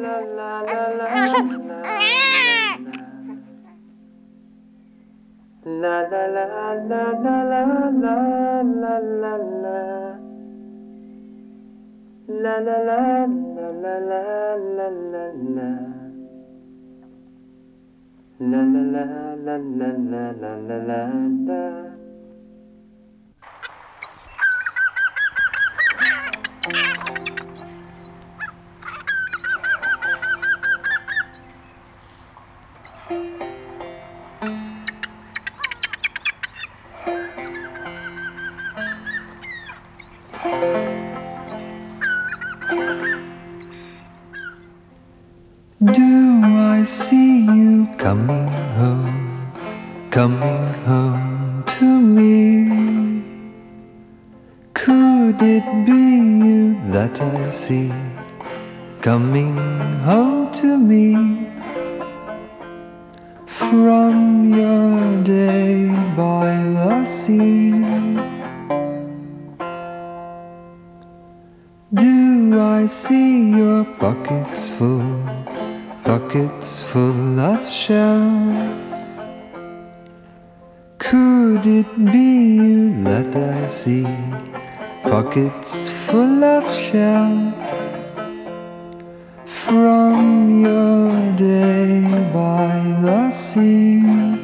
La la la la la la la la la la. La la la la la la la la la. La la la la la la la la la la. Do I see you coming home to me? Could it be you that I see coming home to me from your day by the sea? Do I see your pockets full of shells? Could it be you that I see pockets full of shells from your day by the sea?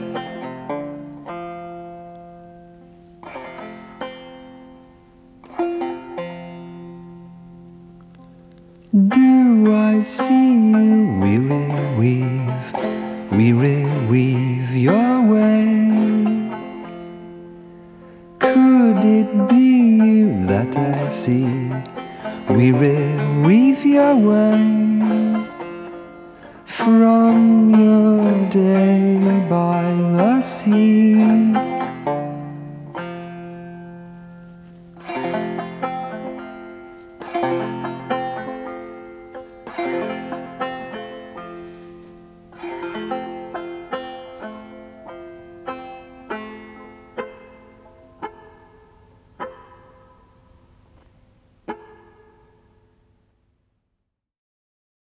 Do I see you weave your way? Could it be you that I see weave your way from your day by the sea?